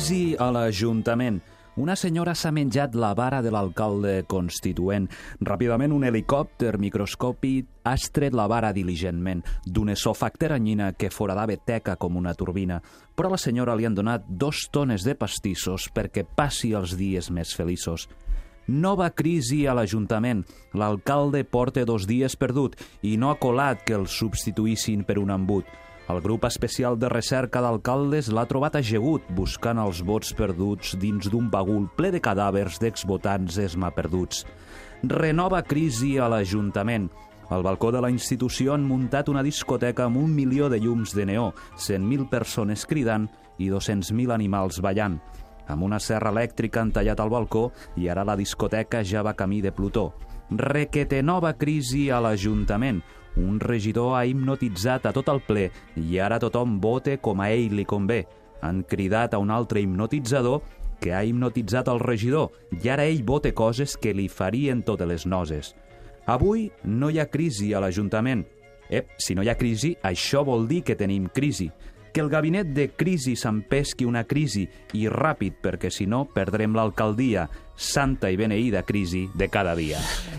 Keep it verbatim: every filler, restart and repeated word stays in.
Crisi a l'Ajuntament. Una senyora s'ha menjat la vara de l'alcalde constituent. Ràpidament un helicòpter microscòpic ha estret la vara diligentment d'un esofacteranyina que foradava teca com una turbina. Però a la senyora li han donat dos tones de pastissos perquè passi els dies més feliços. Nova crisi a l'Ajuntament. L'alcalde porta dos dies perdut i no ha colat que el substituïssin per un embut. El grup especial de recerca d'alcaldes l'ha trobat ajegut, buscant els vots perduts dins d'un bagul ple de cadàvers d'exvotants esmaperduts. Renova crisi a l'Ajuntament. Al balcó de la institució han muntat una discoteca amb un milió de llums de neó, cent mil persones cridant i dos-cents mil animals ballant. Amb una serra elèctrica han tallat el balcó i ara la discoteca ja va camí de Plutó. Requete nova crisi a l'Ajuntament. Un regidor ha hipnotitzat a tot el ple i ara tothom vote com a ell li convé. Han cridat a un altre hipnotitzador que ha hipnotitzat el regidor i ara ell vote coses que li farien totes les noses. Avui no hi ha crisi a l'Ajuntament. Ep, si no hi ha crisi, això vol dir que tenim crisi. Que el gabinet de crisi s'empesqui una crisi i ràpid, perquè si no perdrem l'alcaldia. Santa i beneïda crisi de cada dia.